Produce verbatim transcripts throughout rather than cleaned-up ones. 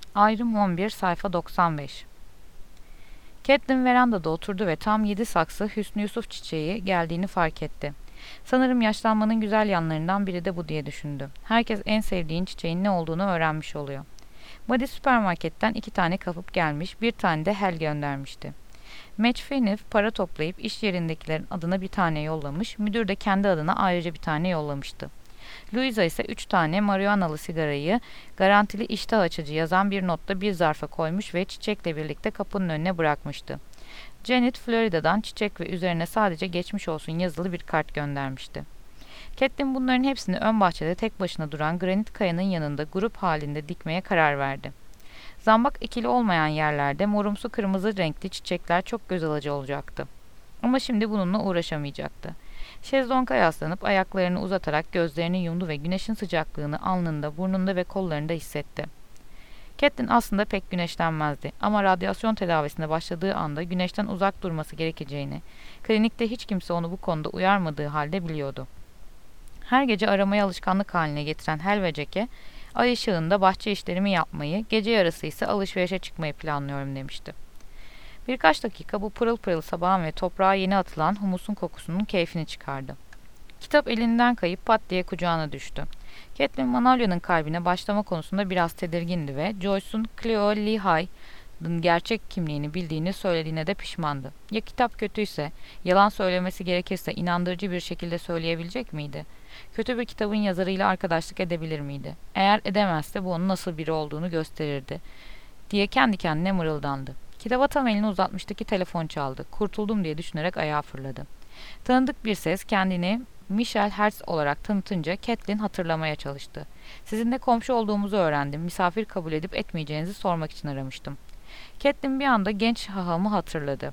Ayrım on bir sayfa doksan beş. Catelyn verandada oturdu ve tam yedi saksı Hüsnü Yusuf çiçeği geldiğini fark etti. Sanırım yaşlanmanın güzel yanlarından biri de bu diye düşündü. Herkes en sevdiğin çiçeğin ne olduğunu öğrenmiş oluyor. Buddy süpermarketten iki tane kapıp gelmiş, bir tane de Hel göndermişti. Match Fenif para toplayıp iş yerindekilerin adına bir tane yollamış, müdür de kendi adına ayrıca bir tane yollamıştı. Louisa ise üç tane marihuanalı sigarayı garantili iştah açıcı yazan bir notta bir zarfa koymuş ve çiçekle birlikte kapının önüne bırakmıştı. Janet, Florida'dan çiçek ve üzerine sadece geçmiş olsun yazılı bir kart göndermişti. Catelyn bunların hepsini ön bahçede tek başına duran granit kayanın yanında grup halinde dikmeye karar verdi. Zambak ikili olmayan yerlerde morumsu kırmızı renkli çiçekler çok göz alıcı olacaktı. Ama şimdi bununla uğraşamayacaktı. Şezlonga yaslanıp ayaklarını uzatarak gözlerini yumdu ve güneşin sıcaklığını alnında, burnunda ve kollarında hissetti. Catelyn aslında pek güneşlenmezdi ama radyasyon tedavisine başladığı anda güneşten uzak durması gerekeceğini, klinikte hiç kimse onu bu konuda uyarmadığı halde biliyordu. Her gece aramayı alışkanlık haline getiren Hel ve Jack'e, ay ışığında bahçe işlerimi yapmayı, gece yarısı ise alışverişe çıkmayı planlıyorum demişti. Birkaç dakika bu pırıl pırıl sabahın ve toprağa yeni atılan humusun kokusunun keyfini çıkardı. Kitap elinden kayıp pat diye kucağına düştü. Catelyn Manolya'nın kalbine başlama konusunda biraz tedirgindi ve Joyce'un Cleo Lehigh'ın gerçek kimliğini bildiğini söylediğine de pişmandı. Ya kitap kötüyse, yalan söylemesi gerekirse inandırıcı bir şekilde söyleyebilecek miydi? Kötü bir kitabın yazarıyla arkadaşlık edebilir miydi? Eğer edemezse bu onun nasıl biri olduğunu gösterirdi, diye kendi kendine mırıldandı. Kitaba tam elini uzatmıştı ki telefon çaldı. Kurtuldum diye düşünerek ayağa fırladı. Tanıdık bir ses kendini Michelle Hertz olarak tanıtınca Catelyn hatırlamaya çalıştı. Sizinle komşu olduğumuzu öğrendim. Misafir kabul edip etmeyeceğinizi sormak için aramıştım. Catelyn bir anda genç hahamı hatırladı.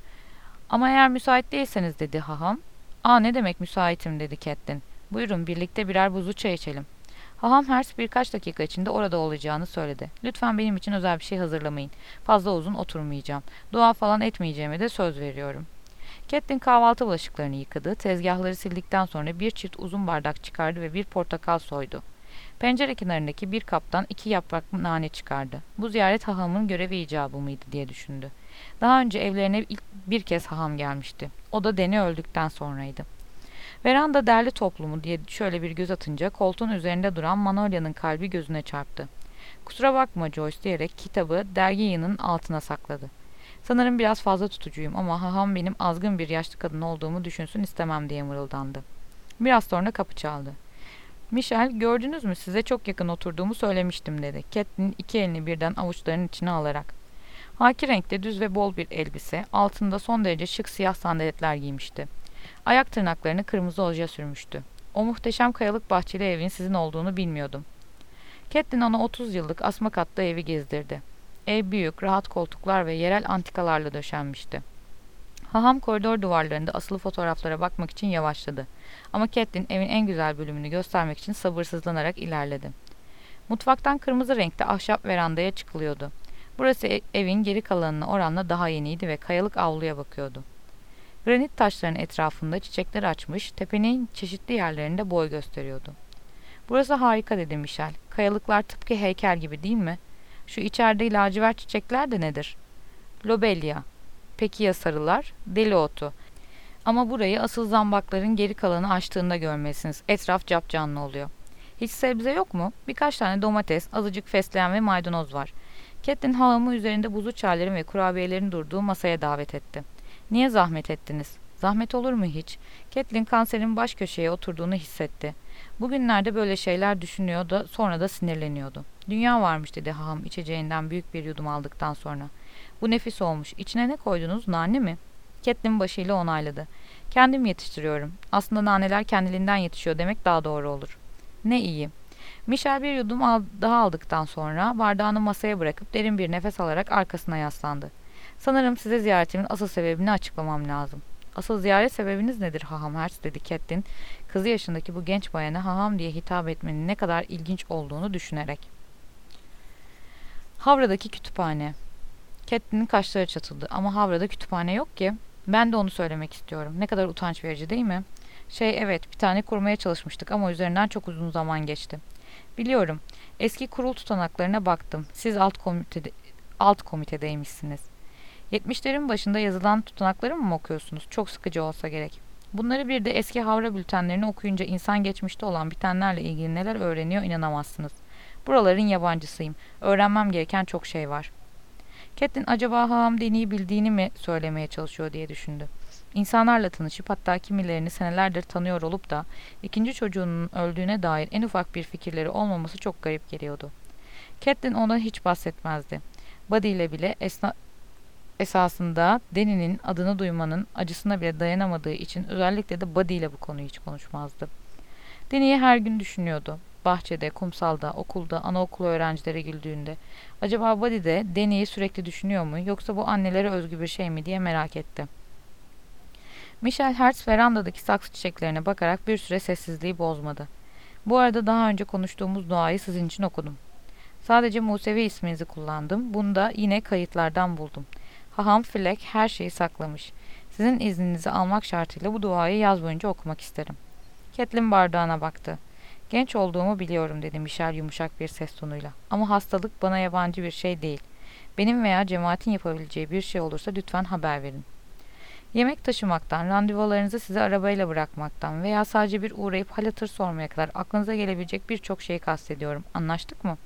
Ama eğer müsait değilseniz dedi haham. Aa ne demek müsaitim dedi Catelyn. Buyurun birlikte birer buzlu çay içelim. Haham Hertz birkaç dakika içinde orada olacağını söyledi. Lütfen benim için özel bir şey hazırlamayın. Fazla uzun oturmayacağım. Dua falan etmeyeceğime de söz veriyorum. Catelyn kahvaltı bulaşıklarını yıkadı, tezgahları sildikten sonra bir çift uzun bardak çıkardı ve bir portakal soydu. Pencere kenarındaki bir kaptan iki yaprak nane çıkardı. Bu ziyaret hahamın görevi icabı mıydı diye düşündü. Daha önce evlerine ilk bir kez haham gelmişti. O da Deni öldükten sonraydı. Veranda derli toplumu diye şöyle bir göz atınca koltuğun üzerinde duran Manolya'nın kalbi gözüne çarptı. Kusura bakma Joyce diyerek kitabı dergi yığının altına sakladı. Sanırım biraz fazla tutucuyum ama haham benim azgın bir yaşlı kadın olduğumu düşünsün istemem diye mırıldandı. Biraz sonra kapı çaldı. Michelle, gördünüz mü size çok yakın oturduğumu söylemiştim dedi. Catelyn iki elini birden avuçlarının içine alarak. Haki renkte düz ve bol bir elbise, altında son derece şık siyah sandaletler giymişti. Ayak tırnaklarını kırmızı oje sürmüştü. O muhteşem kayalık bahçeli evin sizin olduğunu bilmiyordum. Catelyn ona otuz yıllık asma katlı evi gezdirdi. Ev büyük, rahat koltuklar ve yerel antikalarla döşenmişti. Haham koridor duvarlarında asılı fotoğraflara bakmak için yavaşladı. Ama Catelyn evin en güzel bölümünü göstermek için sabırsızlanarak ilerledi. Mutfaktan kırmızı renkte ahşap verandaya çıkılıyordu. Burası evin geri kalanına oranla daha yeniydi ve kayalık avluya bakıyordu. Granit taşların etrafında çiçekler açmış, tepenin çeşitli yerlerinde boy gösteriyordu. Burası harika dedi Michelle. Kayalıklar tıpkı heykel gibi değil mi? Şu içeride lacivert çiçekler de nedir? Lobelia. Peki ya sarılar? Deli otu. Ama burayı asıl zambakların geri kalanı açtığında görmelisiniz. Etraf capcanlı oluyor. Hiç sebze yok mu? Birkaç tane domates, azıcık fesleğen ve maydanoz var. Catelyn halamı üzerinde buzlu çayların ve kurabiyelerin durduğu masaya davet etti. Niye zahmet ettiniz? Zahmet olur mu hiç? Catelyn kanserin baş köşeye oturduğunu hissetti. Bugünlerde böyle şeyler düşünüyor da sonra da sinirleniyordu. Dünya varmış dedi haham içeceğinden büyük bir yudum aldıktan sonra. Bu nefis olmuş. İçine ne koydunuz? Nane mi? Catelyn başıyla onayladı. Kendim yetiştiriyorum. Aslında naneler kendiliğinden yetişiyor demek daha doğru olur. Ne iyi. Michelle bir yudum al daha aldıktan sonra bardağını masaya bırakıp derin bir nefes alarak arkasına yaslandı. Sanırım size ziyaretimin asıl sebebini açıklamam lazım. Asıl ziyaret sebebiniz nedir haham Hertz dedi Catelyn, kızı yaşındaki bu genç bayana haham diye hitap etmenin ne kadar ilginç olduğunu düşünerek. Havra'daki kütüphane. Catelyn'in kaşları çatıldı. Ama Havra'da kütüphane yok ki. Ben de onu söylemek istiyorum. Ne kadar utanç verici değil mi? Şey evet bir tane kurmaya çalışmıştık ama üzerinden çok uzun zaman geçti. Biliyorum. Eski kurul tutanaklarına baktım. Siz alt komitede, alt komitedeymişsiniz. Yetmişlerin başında yazılan tutanakları mı okuyorsunuz? Çok sıkıcı olsa gerek. Bunları bir de eski havra bültenlerini okuyunca insan geçmişte olan bitenlerle ilgili neler öğreniyor inanamazsınız. Buraların yabancısıyım. Öğrenmem gereken çok şey var. Catelyn acaba haham Deni'yi bildiğini mi söylemeye çalışıyor diye düşündü. İnsanlarla tanışıp hatta kimilerini senelerdir tanıyor olup da ikinci çocuğunun öldüğüne dair en ufak bir fikirleri olmaması çok garip geliyordu. Catelyn ona hiç bahsetmezdi. Buddy ile bile esna esasında Deni'nin adını duymanın acısına bile dayanamadığı için özellikle de Buddy ile bu konuyu hiç konuşmazdı. Deni'yi her gün düşünüyordu. Bahçede, kumsalda, okulda, anaokulu öğrencileri güldüğünde. Acaba Buddy de Deni'yi sürekli düşünüyor mu yoksa bu annelere özgü bir şey mi diye merak etti. Michel Hertz verandadaki saksı çiçeklerine bakarak bir süre sessizliği bozmadı. Bu arada daha önce konuştuğumuz duayı sizin için okudum. Sadece Musevi isminizi kullandım. Bunu da yine kayıtlardan buldum. Haham Fleck her şeyi saklamış. Sizin izninizi almak şartıyla bu duayı yaz boyunca okumak isterim. Catelyn bardağına baktı. Genç olduğumu biliyorum dedi Michel yumuşak bir ses tonuyla. Ama hastalık bana yabancı bir şey değil. Benim veya cemaatin yapabileceği bir şey olursa lütfen haber verin. Yemek taşımaktan, randevularınızı size arabayla bırakmaktan veya sadece bir uğrayıp hal hatır sormaya kadar aklınıza gelebilecek birçok şeyi kastediyorum. Anlaştık mı?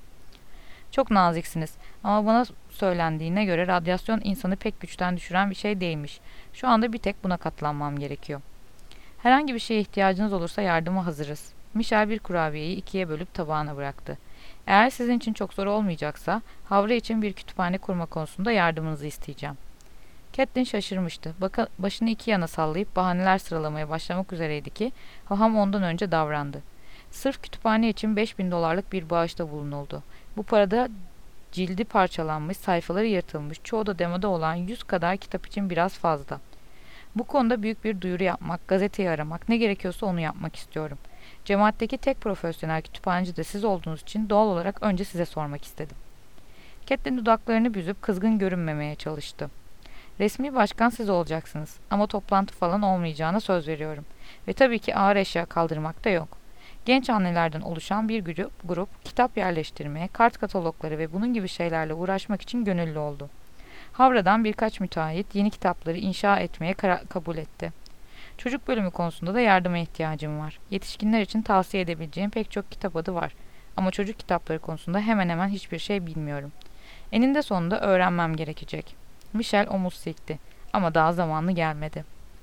Çok naziksiniz ama bana söylendiğine göre radyasyon insanı pek güçten düşüren bir şey değilmiş. Şu anda bir tek buna katlanmam gerekiyor. Herhangi bir şeye ihtiyacınız olursa yardıma hazırız. Michel bir kurabiyeyi ikiye bölüp tabağına bıraktı. Eğer sizin için çok zor olmayacaksa, Havra için bir kütüphane kurma konusunda yardımınızı isteyeceğim. Catelyn şaşırmıştı. Baka, başını iki yana sallayıp bahaneler sıralamaya başlamak üzereydi ki, haham ondan önce davrandı. Sırf kütüphane için beş bin dolarlık bir bağışta bulunuldu. Bu parada cildi parçalanmış, sayfaları yırtılmış, çoğu da demoda olan yüz kadar kitap için biraz fazla. Bu konuda büyük bir duyuru yapmak, gazeteyi aramak, ne gerekiyorsa onu yapmak istiyorum. Cemaatteki tek profesyonel kütüphaneci de siz olduğunuz için doğal olarak önce size sormak istedim. Catelyn dudaklarını büzüp kızgın görünmemeye çalıştı. Resmi başkan siz olacaksınız ama toplantı falan olmayacağına söz veriyorum. Ve tabii ki ağır eşya kaldırmak da yok. Genç annelerden oluşan bir grup, grup kitap yerleştirmeye, kart katalogları ve bunun gibi şeylerle uğraşmak için gönüllü oldu. Havra'dan birkaç müteahhit yeni kitapları inşa etmeye kabul etti. Çocuk bölümü konusunda da yardıma ihtiyacım var. Yetişkinler için tavsiye edebileceğim pek çok kitap adı var. Ama çocuk kitapları konusunda hemen hemen hiçbir şey bilmiyorum. Eninde sonunda öğrenmem gerekecek. Michel omuz silkti. Ama daha zamanlı gelmedi.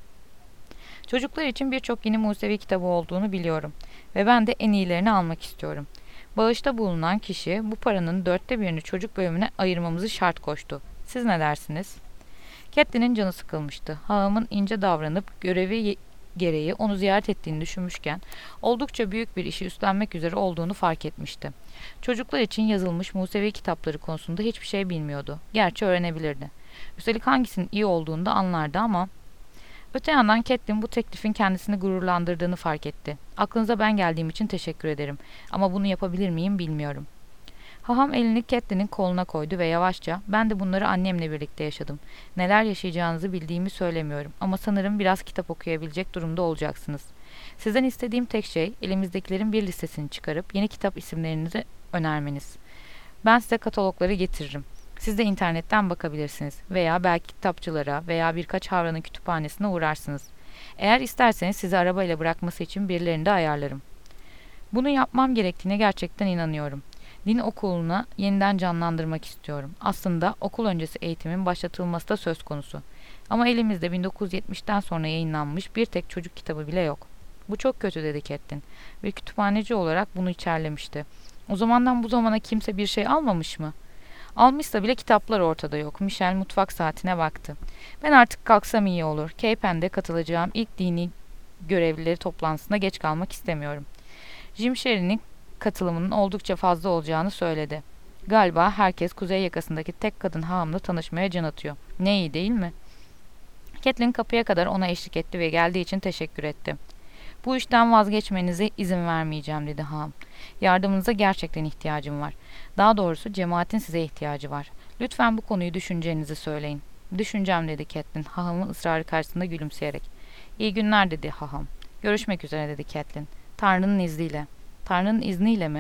Çocuklar için birçok yeni Musevi kitabı olduğunu biliyorum. Ve ben de en iyilerini almak istiyorum. Bağışta bulunan kişi bu paranın dörtte birini çocuk bölümüne ayırmamızı şart koştu. Siz ne dersiniz? Catelyn'in canı sıkılmıştı. Hahamın ince davranıp görevi gereği onu ziyaret ettiğini düşünmüşken oldukça büyük bir işi üstlenmek üzere olduğunu fark etmişti. Çocuklar için yazılmış Musevi kitapları konusunda hiçbir şey bilmiyordu. Gerçi öğrenebilirdi. Üstelik hangisinin iyi olduğunu da anlardı ama öte yandan Catelyn bu teklifin kendisini gururlandırdığını fark etti. Aklınıza ben geldiğim için teşekkür ederim ama bunu yapabilir miyim bilmiyorum. Haham elini Catelyn'in koluna koydu ve yavaşça ben de bunları annemle birlikte yaşadım. Neler yaşayacağınızı bildiğimi söylemiyorum ama sanırım biraz kitap okuyabilecek durumda olacaksınız. Sizden istediğim tek şey elimizdekilerin bir listesini çıkarıp yeni kitap isimlerinizi önermeniz. Ben size katalogları getiririm. Siz de internetten bakabilirsiniz veya belki kitapçılara veya birkaç Havra'nın kütüphanesine uğrarsınız. Eğer isterseniz sizi arabayla bırakması için birilerini de ayarlarım. Bunu yapmam gerektiğine gerçekten inanıyorum. Din okuluna yeniden canlandırmak istiyorum. Aslında okul öncesi eğitimin başlatılması da söz konusu. Ama elimizde bin dokuz yüz yetmişten sonra yayınlanmış bir tek çocuk kitabı bile yok. Bu çok kötü dedi Catelyn. Bir kütüphaneci olarak bunu içerlemişti. O zamandan bu zamana kimse bir şey almamış mı? Almışsa bile kitaplar ortada yok. Michel mutfak saatine baktı. Ben artık kalksam iyi olur. Keypen'de katılacağım ilk dini görevlileri toplantısına geç kalmak istemiyorum. Jim Sherry'nin katılımının oldukça fazla olacağını söyledi. Galiba herkes kuzey yakasındaki tek kadın hahamla tanışmaya can atıyor. Ne iyi değil mi? Catelyn kapıya kadar ona eşlik etti ve geldiği için teşekkür etti. Bu işten vazgeçmenize izin vermeyeceğim dedi haham. Yardımınıza gerçekten ihtiyacım var. Daha doğrusu cemaatin size ihtiyacı var. Lütfen bu konuyu düşüneceğinizi söyleyin. Düşüneceğim dedi Catelyn hahamın ısrarı karşısında gülümseyerek. İyi günler dedi haham. Görüşmek üzere dedi Catelyn. Tanrı'nın izniyle. Tanrı'nın izniyle mi?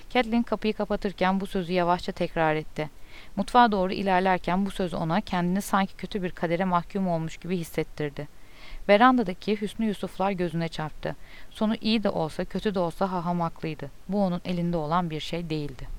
Catelyn kapıyı kapatırken bu sözü yavaşça tekrar etti. Mutfağa doğru ilerlerken bu söz ona kendini sanki kötü bir kadere mahkum olmuş gibi hissettirdi. Verandadaki Hüsnü Yusuflar gözüne çarptı. Sonu iyi de olsa kötü de olsa haham haklıydı. Bu onun elinde olan bir şey değildi.